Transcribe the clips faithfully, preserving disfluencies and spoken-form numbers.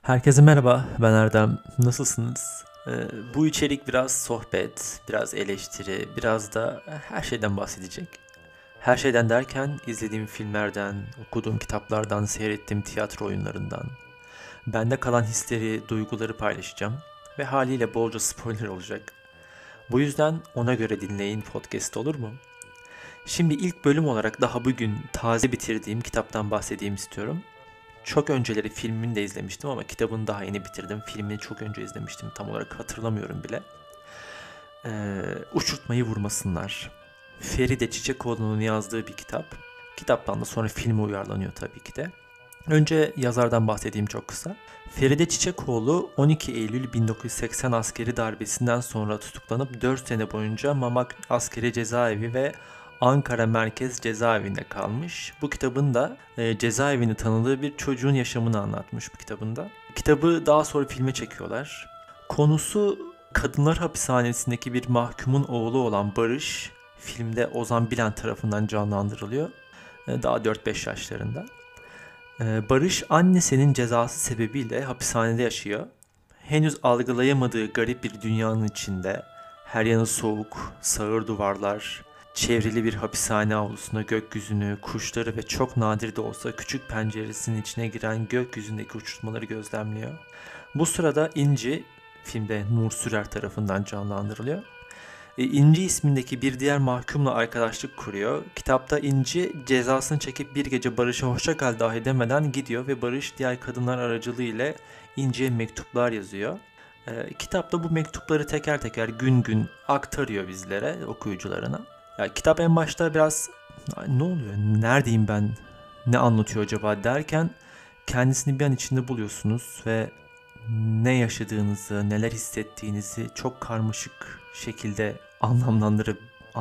Herkese merhaba, ben Erdem. Nasılsınız? Ee, bu içerik biraz sohbet, biraz eleştiri, biraz da her şeyden bahsedecek. Her şeyden derken izlediğim filmlerden, okuduğum kitaplardan, seyrettiğim tiyatro oyunlarından, bende kalan hisleri, duyguları paylaşacağım ve haliyle bolca spoiler olacak. Bu yüzden ona göre dinleyin podcast, olur mu? Şimdi ilk bölüm olarak daha bugün taze bitirdiğim kitaptan bahsedeyim istiyorum. Çok önceleri filmini de izlemiştim ama kitabını daha yeni bitirdim. Filmini çok önce izlemiştim. Tam olarak hatırlamıyorum bile. Ee, Uçurtmayı Vurmasınlar. Feride Çiçekoğlu'nun yazdığı bir kitap. Kitaptan da sonra filme uyarlanıyor tabii ki de. Önce yazardan bahsedeyim çok kısa. Feride Çiçekoğlu on iki Eylül bin dokuz yüz seksen askeri darbesinden sonra tutuklanıp dört sene boyunca Mamak Askeri Cezaevi ve Ankara Merkez Cezaevinde kalmış. Bu kitabın da e, cezaevini tanıdığı bir çocuğun yaşamını anlatmış bu kitabında. Kitabı daha sonra filme çekiyorlar. Konusu kadınlar hapishanesindeki bir mahkumun oğlu olan Barış, filmde Ozan Bilen tarafından canlandırılıyor. E, daha dört beş yaşlarında. E, Barış annesinin cezası sebebiyle hapishanede yaşıyor. Henüz algılayamadığı garip bir dünyanın içinde, her yanı soğuk, sağır duvarlar, çevrili bir hapishane avlusunda gökyüzünü, kuşları ve çok nadir de olsa küçük penceresinin içine giren gökyüzündeki uçurtmaları gözlemliyor. Bu sırada İnci, filmde Nur Sürer tarafından canlandırılıyor. E, İnci ismindeki bir diğer mahkumla arkadaşlık kuruyor. Kitapta İnci cezasını çekip bir gece Barış'a hoşça kal dahi demeden gidiyor ve Barış diğer kadınlar aracılığıyla İnci'ye mektuplar yazıyor. E, kitapta bu mektupları teker teker gün gün aktarıyor bizlere, okuyucularına. Ya, kitap en başta biraz ne oluyor, neredeyim ben, ne anlatıyor acaba derken kendisini bir an içinde buluyorsunuz ve ne yaşadığınızı, neler hissettiğinizi çok karmaşık şekilde anlamlandırıp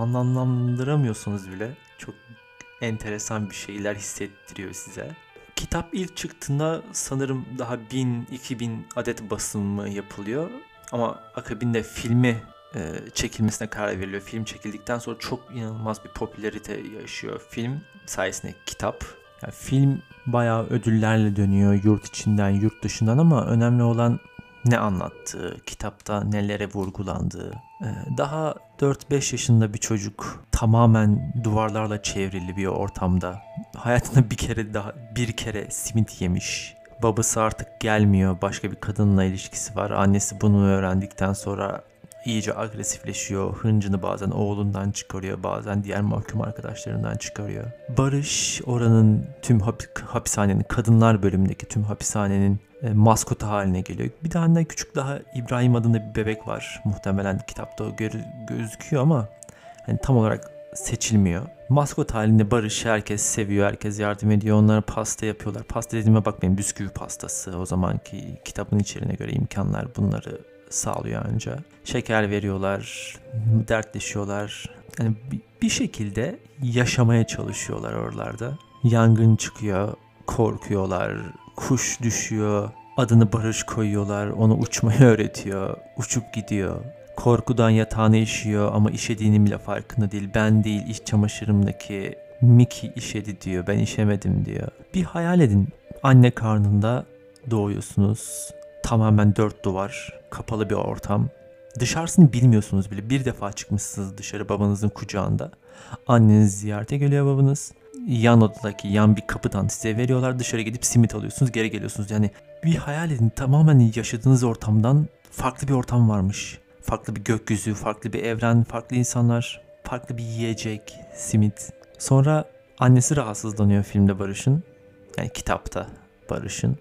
anlamlandıramıyorsunuz bile. Çok enteresan bir şeyler hissettiriyor size. Kitap ilk çıktığında sanırım daha bin iki bin adet basımı yapılıyor. Ama akabinde filmi e, çekilmesine karar veriliyor. Film çekildikten sonra çok inanılmaz bir popülarite yaşıyor film sayesinde kitap. Yani film bayağı ödüllerle dönüyor yurt içinden yurt dışından ama önemli olan ne anlattığı, kitapta nelere vurgulandığı. Daha dört beş yaşında bir çocuk tamamen duvarlarla çevrili bir ortamda hayatında bir kere daha bir kere simit yemiş. Babası artık gelmiyor, başka bir kadınla ilişkisi var. Annesi bunu öğrendikten sonra iyice agresifleşiyor. Hıncını bazen oğlundan çıkarıyor, bazen diğer mahkum arkadaşlarından çıkarıyor. Barış oranın tüm hap- hapishanenin, kadınlar bölümündeki tüm hapishanenin e, maskotu haline geliyor. Bir tane de küçük daha İbrahim adında bir bebek var. Muhtemelen kitapta o gör- gözüküyor ama hani tam olarak seçilmiyor. Maskot halinde Barış, herkes seviyor, herkes yardım ediyor. Onlara pasta yapıyorlar. Pasta dediğime bakmayın, bisküvi pastası. O zamanki kitabın içeriğine göre imkanlar bunları sağlıyor anca. Şeker veriyorlar, dertleşiyorlar. Yani bir şekilde yaşamaya çalışıyorlar oralarda. Yangın çıkıyor, korkuyorlar, kuş düşüyor, adını Barış koyuyorlar, ona uçmayı öğretiyor, uçup gidiyor. Korkudan yatağına işiyor ama işediğinin bile farkında değil. Ben değil, iç çamaşırımdaki Mickey işedi diyor, ben işemedim diyor. Bir hayal edin, anne karnında doğuyorsunuz. Tamamen dört duvar, kapalı bir ortam. Dışarısını bilmiyorsunuz bile. Bir defa çıkmışsınız dışarı babanızın kucağında. Anneniz ziyarete geliyor babanız. Yan odadaki yan bir kapıdan size veriyorlar. Dışarı gidip simit alıyorsunuz, geri geliyorsunuz. Yani bir hayal edin, tamamen yaşadığınız ortamdan farklı bir ortam varmış. Farklı bir gökyüzü, farklı bir evren, farklı insanlar, farklı bir yiyecek, simit. Sonra annesi rahatsızlanıyor filmde Barış'ın. Yani kitapta Barış'ın.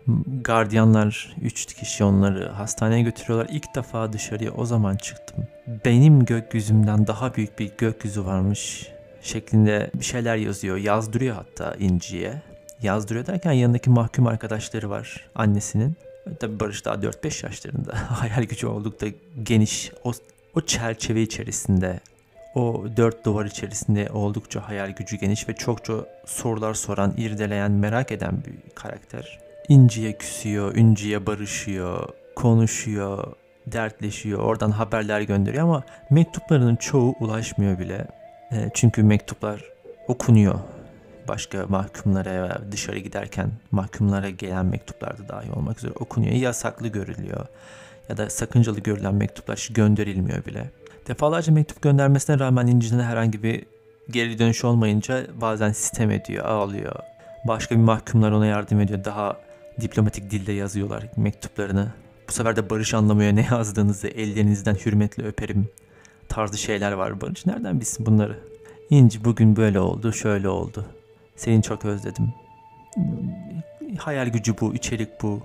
Gardiyanlar üç kişi onları hastaneye götürüyorlar. İlk defa dışarıya o zaman çıktım. Benim gökyüzümden daha büyük bir gökyüzü varmış şeklinde bir şeyler yazıyor. Yazdırıyor hatta İnci'ye. Yazdırıyor derken yanındaki mahkum arkadaşları var annesinin. Tabii Barış daha dört beş yaşlarında. Hayal gücü oldukça geniş. O, o çerçeve içerisinde, o dört duvar içerisinde oldukça hayal gücü geniş ve çokça sorular soran, irdeleyen, merak eden bir karakter. İnci'ye küsüyor, İnci'ye barışıyor, konuşuyor, dertleşiyor, oradan haberler gönderiyor ama mektuplarının çoğu ulaşmıyor bile. E, çünkü mektuplar okunuyor başka mahkumlara ve dışarı giderken mahkumlara gelen mektuplarda dahi olmak üzere okunuyor. Yasaklı görülüyor ya da sakıncalı görülen mektuplar gönderilmiyor bile. Defalarca mektup göndermesine rağmen İnci'den herhangi bir geri dönüş olmayınca bazen sitem ediyor, ağlıyor. Başka bir mahkumlar ona yardım ediyor. Daha diplomatik dilde yazıyorlar mektuplarını. Bu sefer de Barış anlamıyor ne yazdığınızı, ellerinizden hürmetle öperim tarzı şeyler var. Barış nereden bilsin bunları? İnci bugün böyle oldu, şöyle oldu. Seni çok özledim. Hayal gücü bu, içerik bu.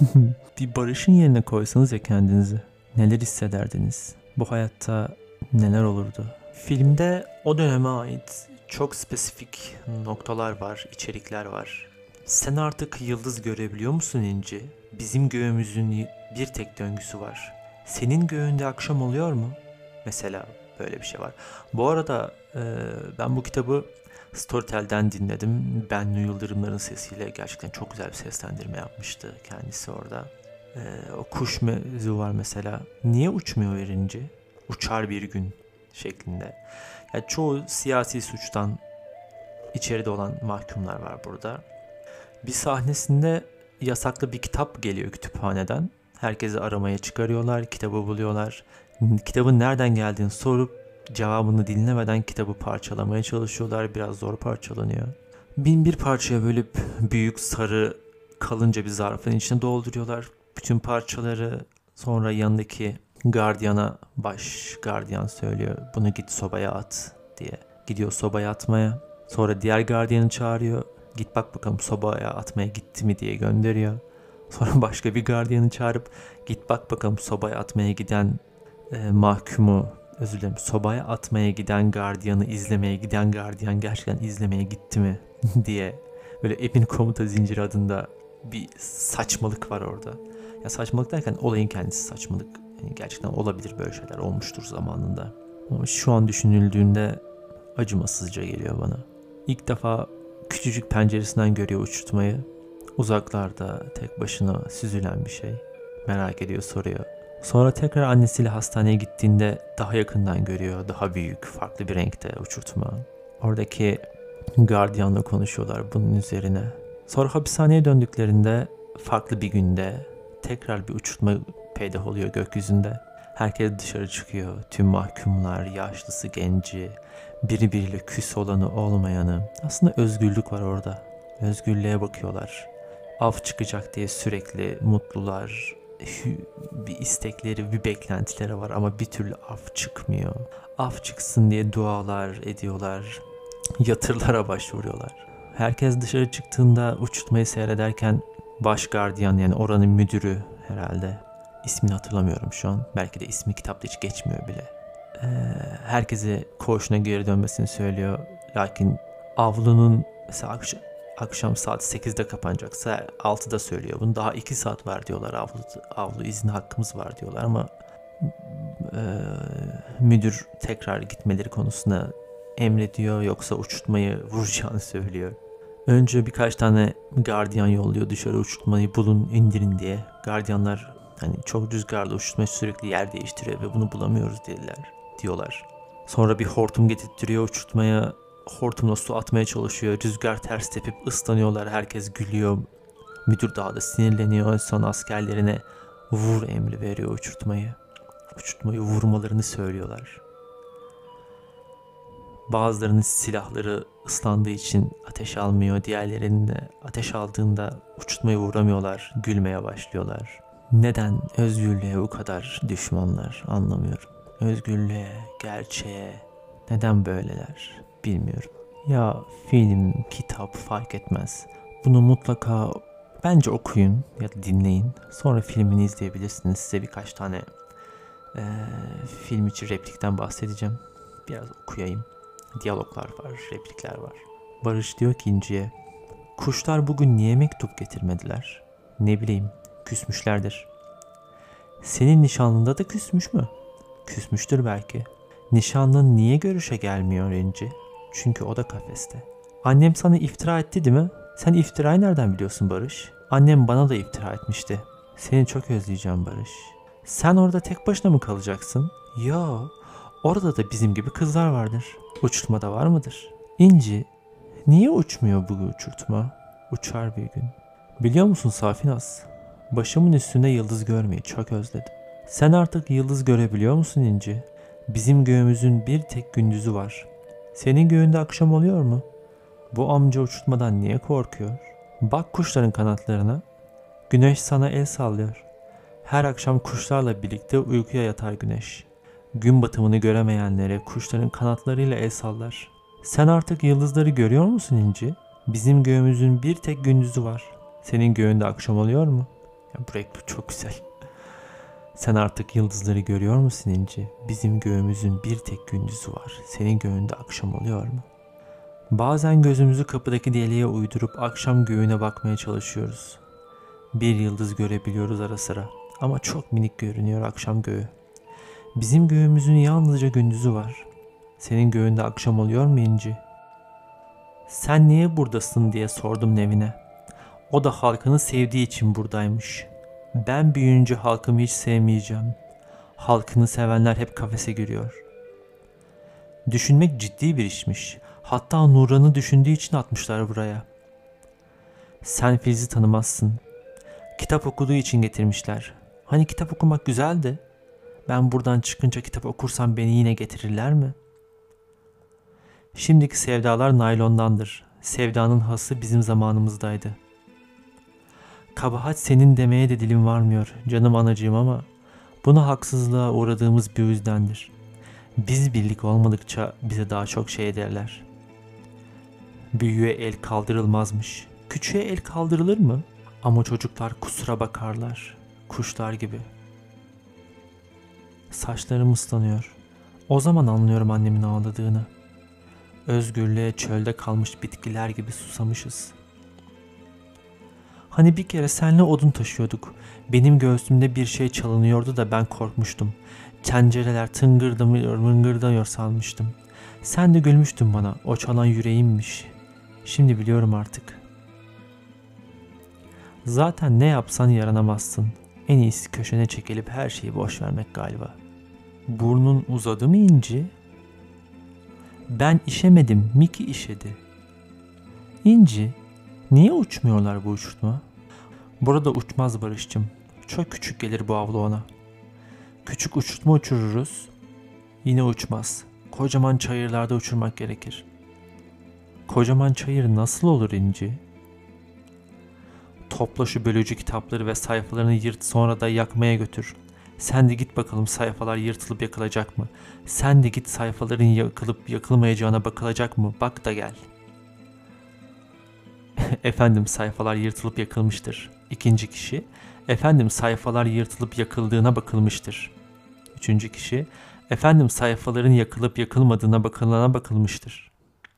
Bir Barış'ın yerine koysanız ya kendinizi. Neler hissederdiniz? Bu hayatta neler olurdu? Filmde o döneme ait çok spesifik noktalar var, içerikler var. Sen artık yıldız görebiliyor musun İnci? Bizim göğümüzün bir tek döngüsü var. Senin göğünde akşam oluyor mu? Mesela böyle bir şey var. Bu arada e, ben bu kitabı Storytel'den dinledim. Bennu Yıldırımların sesiyle gerçekten çok güzel bir seslendirme yapmıştı kendisi orada. E, o kuş mevzu var mesela. Niye uçmuyor İnci? Uçar bir gün şeklinde. Yani çoğu siyasi suçtan içeride olan mahkumlar var burada. Bir sahnesinde yasaklı bir kitap geliyor kütüphaneden. Herkesi aramaya çıkarıyorlar, kitabı buluyorlar. Kitabın nereden geldiğini sorup cevabını dinlemeden kitabı parçalamaya çalışıyorlar. Biraz zor parçalanıyor. Bin bir parçaya bölüp büyük sarı kalınca bir zarfın içine dolduruyorlar. Bütün parçaları sonra yanındaki gardiyana baş gardiyan söylüyor. Bunu git sobaya at diye. Gidiyor sobaya atmaya. Sonra diğer gardiyanı çağırıyor. Git bak bakalım sobaya atmaya gitti mi diye gönderiyor. Sonra başka bir gardiyanı çağırıp git bak bakalım sobaya atmaya giden e, mahkumu, özür dilerim, sobaya atmaya giden gardiyanı izlemeye giden gardiyan gerçekten izlemeye gitti mi diye. Böyle Emin Komuta Zinciri adında bir saçmalık var orada. Ya saçmalık derken olayın kendisi saçmalık. Yani gerçekten olabilir, böyle şeyler olmuştur zamanında. Ama şu an düşünüldüğünde acımasızca geliyor bana. İlk defa küçücük penceresinden görüyor uçurtmayı. Uzaklarda tek başına süzülen bir şey. Merak ediyor, soruyor. Sonra tekrar annesiyle hastaneye gittiğinde daha yakından görüyor. Daha büyük, farklı bir renkte uçurtma. Oradaki gardiyanla konuşuyorlar bunun üzerine. Sonra hapishaneye döndüklerinde farklı bir günde tekrar bir uçurtma peydah oluyor gökyüzünde. Herkes dışarı çıkıyor. Tüm mahkumlar, yaşlısı, genci, biri biriyle küs olanı, olmayanı. Aslında özgürlük var orada. Özgürlüğe bakıyorlar. Av çıkacak diye sürekli mutlular. Bir istekleri, bir beklentileri var ama bir türlü av çıkmıyor. Av çıksın diye dualar ediyorlar. Yatırlara başvuruyorlar. Herkes dışarı çıktığında uçurtmayı seyrederken baş gardiyan, yani oranın müdürü herhalde, ismini hatırlamıyorum şu an. Belki de ismi kitapta hiç geçmiyor bile. Ee, herkese koğuşuna geri dönmesini söylüyor. Lakin avlunun mesela akşam, akşam saat sekizde kapanacaksa altıda söylüyor. Bunu daha iki saat var diyorlar. Avlu, avlu izni hakkımız var diyorlar ama e, müdür tekrar gitmeleri konusunda emrediyor, yoksa uçurtmayı vuracağını söylüyor. Önce birkaç tane gardiyan yolluyor dışarı, uçurtmayı bulun, indirin diye. Gardiyanlar hani çok rüzgarlı, uçurtma sürekli yer değiştiriyor ve bunu bulamıyoruz dediler, diyorlar. Sonra bir hortum getirtiyor uçurtmaya, hortumla su atmaya çalışıyor. Rüzgar ters tepip ıslanıyorlar, herkes gülüyor. Müdür daha da sinirleniyor. Son askerlerine vur emri veriyor uçurtmayı. Uçurtmayı vurmalarını söylüyorlar. Bazılarının silahları ıslandığı için ateş almıyor. Diğerlerinin de ateş aldığında uçurtmayı vuramıyorlar. Gülmeye başlıyorlar. Neden özgürlüğe bu kadar düşmanlar anlamıyorum. Özgürlüğe, gerçeğe neden böyleler bilmiyorum. Ya film, kitap fark etmez. Bunu mutlaka bence okuyun ya da dinleyin. Sonra filmini izleyebilirsiniz. Size birkaç tane e, film içi replikten bahsedeceğim. Biraz okuyayım. Diyaloglar var, replikler var. Barış diyor ki İnci'ye, kuşlar bugün niye mektup getirmediler? Ne bileyim, küsmüşlerdir. Senin nişanlında da küsmüş mü? Küsmüştür belki. Nişanlın niye görüşe gelmiyor İnci? Çünkü o da kafeste. Annem sana iftira etti değil mi? Sen iftirayı nereden biliyorsun Barış? Annem bana da iftira etmişti. Seni çok özleyeceğim Barış. Sen orada tek başına mı kalacaksın? Yo, orada da bizim gibi kızlar vardır. Uçurtmada var mıdır? İnci, Niye uçmuyor bu uçurtma? Uçar bir gün. Biliyor musun Safinaz? Başımın üstünde yıldız görmeyi çok özledim. Sen artık yıldız görebiliyor musun İnci? Bizim göğümüzün bir tek gündüzü var. Senin göğünde akşam oluyor mu? Bu amca uçurtmadan niye korkuyor? Bak kuşların kanatlarına. Güneş sana el sallıyor. Her akşam kuşlarla birlikte uykuya yatar güneş. Gün batımını göremeyenlere kuşların kanatlarıyla el sallar. Sen artık yıldızları görüyor musun İnci? Bizim göğümüzün bir tek gündüzü var. Senin göğünde akşam oluyor mu? Ya bu reklam çok güzel. Sen artık yıldızları görüyor musun İnci? Bizim göğümüzün bir tek gündüzü var. Senin göğünde akşam oluyor mu? Bazen gözümüzü kapıdaki deliğe uydurup akşam göğüne bakmaya çalışıyoruz. Bir yıldız görebiliyoruz ara sıra. Ama çok minik görünüyor akşam göğü. Bizim göğümüzün yalnızca gündüzü var. Senin göğünde akşam oluyor mu İnci? Sen niye buradasın diye sordum Nevin'e. O da halkını sevdiği için buradaymış. Ben büyüyünce halkımı hiç sevmeyeceğim. Halkını sevenler hep kafese giriyor. Düşünmek ciddi bir işmiş. Hatta Nuran'ı düşündüğü için atmışlar buraya. Sen Filiz'i tanımazsın. Kitap okuduğu için getirmişler. Hani kitap okumak güzeldi. Ben buradan çıkınca kitap okursam beni yine getirirler mi? Şimdiki sevdalar naylondandır. Sevdanın hası bizim zamanımızdaydı. Kabahat senin demeye de dilim varmıyor canım anacığım ama buna haksızlığa uğradığımız bir yüzdendir. Biz birlik olmadıkça bize daha çok şey ederler. Büyüğe el kaldırılmazmış. Küçüğe el kaldırılır mı? Ama çocuklar kusura bakarlar. Kuşlar gibi. Saçlarım ıslanıyor. O zaman anlıyorum annemin ağladığını. Özgürlüğe çölde kalmış bitkiler gibi susamışız. Hani bir kere senle odun taşıyorduk. Benim göğsümde bir şey çalınıyordu da ben korkmuştum. Tencereler tıngırdamıyor, mıngırdamıyor sanmıştım. Sen de gülmüştün bana. O çalan yüreğimmiş. Şimdi biliyorum artık. Zaten ne yapsan yaranamazsın. En iyisi köşene çekilip her şeyi boş vermek galiba. Burnun uzadı mı İnci? Ben işemedim, Miki işedi. İnci, niye uçmuyorlar bu uçurtma? Burada uçmaz Barış'cığım. Çok küçük gelir bu avlu ona. Küçük uçurtma uçururuz. Yine uçmaz. Kocaman çayırlarda uçurmak gerekir. Kocaman çayır nasıl olur İnci? Topla şu bölücü kitapları ve sayfalarını yırt, sonra da yakmaya götür. Sen de git bakalım sayfalar yırtılıp yakılacak mı? Sen de git sayfaların yakılıp yakılmayacağına bakılacak mı? Bak da gel. Efendim sayfalar yırtılıp yakılmıştır. İkinci kişi, efendim sayfalar yırtılıp yakıldığına bakılmıştır. Üçüncü kişi, efendim sayfaların yakılıp yakılmadığına bakılana bakılmıştır.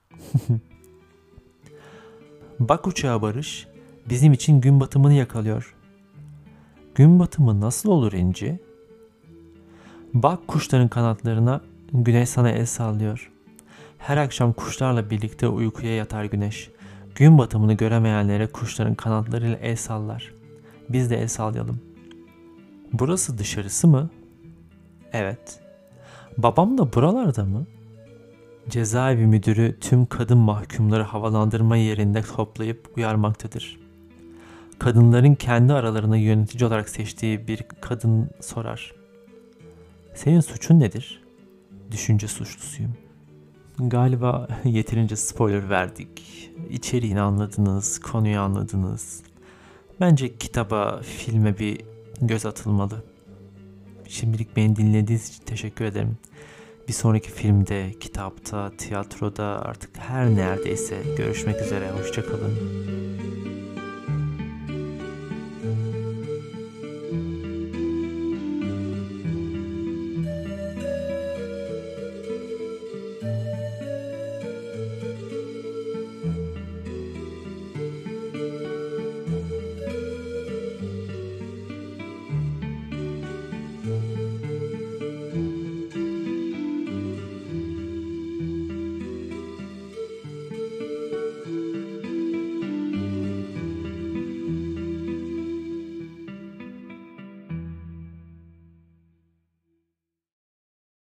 Bak uçağa Barış, bizim için gün batımını yakalıyor. Gün batımı nasıl olur İnci? Bak kuşların kanatlarına, güneş sana el sallıyor. Her akşam kuşlarla birlikte uykuya yatar güneş. Gün batımını göremeyenlere kuşların kanatlarıyla el sallar. Biz de el sallayalım. Burası dışarısı mı? Evet. Babam da buralarda mı? Cezaevi müdürü tüm kadın mahkumları havalandırma yerinde toplayıp uyarmaktadır. Kadınların kendi aralarına yönetici olarak seçtiği bir kadın sorar. Senin suçun nedir? Düşünce suçlusuyum. Galiba yeterince spoiler verdik. İçeriğini anladınız, konuyu anladınız. Bence kitaba, filme bir göz atılmalı. Şimdilik beni dinlediğiniz için teşekkür ederim. Bir sonraki filmde, kitapta, tiyatroda artık her neredeyse görüşmek üzere. Hoşça kalın.